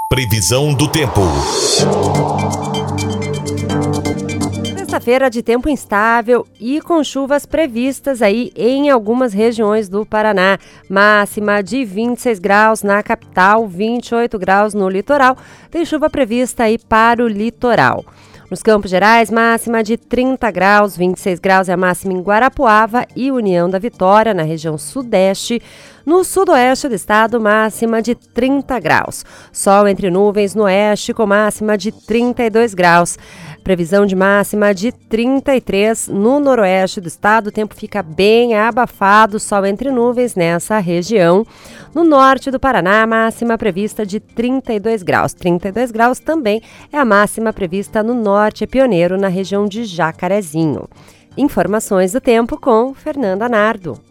Previsão do tempo. Sexta-feira de tempo instável e com chuvas previstas aí em algumas regiões do Paraná. Máxima de 26 graus na capital, 28 graus no litoral. Tem chuva prevista aí para o litoral. Nos Campos Gerais, máxima de 30 graus, 26 graus é a máxima em Guarapuava e União da Vitória, na região sudeste. No sudoeste do estado, máxima de 30 graus. Sol entre nuvens no oeste, com máxima de 32 graus. Previsão de máxima de 33 no noroeste do estado. O tempo fica bem abafado, sol entre nuvens nessa região. No norte do Paraná, máxima prevista de 32 graus. 32 graus também é a máxima prevista no norte pioneiro, na região de Jacarezinho. Informações do tempo com Fernanda Nardo.